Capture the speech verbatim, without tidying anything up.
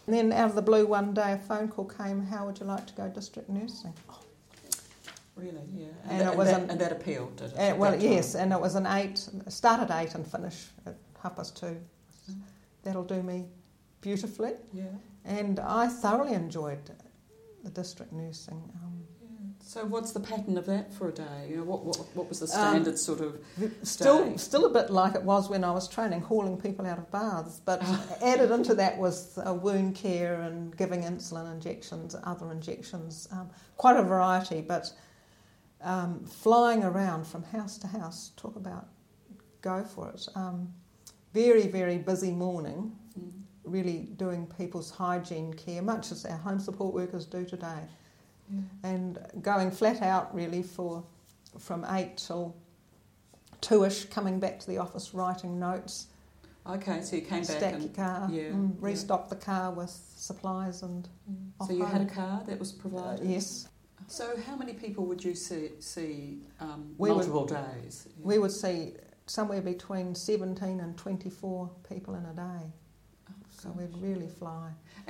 And then out of the blue one day a phone call came, how would you like to go district nursing? Oh, really, yeah. And, And that, it and, was that, an- and that appealed, did it? Uh, at well, that yes, time? and it was an eight, start at eight and finish at half past two. Mm. That'll do me beautifully. Yeah. And I thoroughly enjoyed the district nursing. Um, So what's the pattern of that for a day? You know, what what, what was the standard um, sort of still, day? still a bit like it was when I was training, hauling people out of baths. But added into that was uh, wound care and giving insulin injections, other injections, um, quite a variety. But um, flying around from house to house, talk about go for it. Um, very, very busy morning. Mm. Really doing people's hygiene care, much as our home support workers do today. Yeah. And going flat out really for from eight till two-ish, coming back to the office, writing notes. Okay, so you came back stack and your car, yeah, mm, yeah. restock the car with supplies and Mm. off So you had a home. car that was Uh, provided? yes. So how many people would you see, see um, We multiple days? Yeah. We would see somewhere between seventeen and twenty-four people in a day. Oh, So gosh. we'd really fly.